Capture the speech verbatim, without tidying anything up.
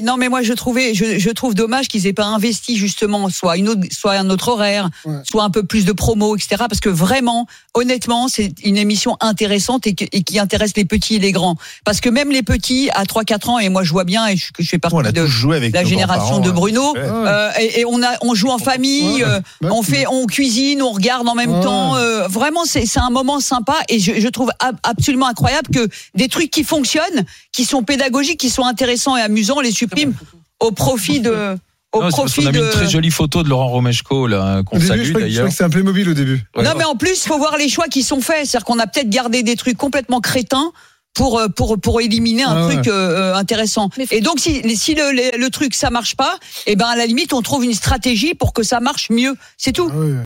non, mais moi je trouvais, je, je trouve dommage qu'ils aient pas investi justement, soit une autre, soit un autre horaire, ouais. soit un peu plus de promos, et cetera. Parce que vraiment, honnêtement, c'est une émission intéressante et, que, et qui intéresse les petits et les grands. Parce que même les petits à trois quatre ans, et moi je vois bien, et je, que je fais partie de la génération de Bruno, ouais. euh, et, et on a, on joue en famille, ouais. euh, ouais. on fait, on cuisine, on regarde en même ouais. temps. Euh, vraiment, c'est, c'est un moment sympa, et je, je trouve ab- absolument incroyable que des trucs qui fonctionnent, qui sont pédagogiques, qui sont intéressants et amusants, les suppriment au profit de. Au non, profit on a mis de... une très jolie photo de Laurent Romeshko là, qu'on début, salue je crois, d'ailleurs. Je crois que c'est un Playmobil au début. Ouais. Non, mais en plus, il faut voir les choix qui sont faits. C'est-à-dire qu'on a peut-être gardé des trucs complètement crétins pour pour pour éliminer un ah, truc ouais. euh, intéressant. Et donc si si le, le le truc ça marche pas, et ben à la limite on trouve une stratégie pour que ça marche mieux. C'est tout. Ah, ouais.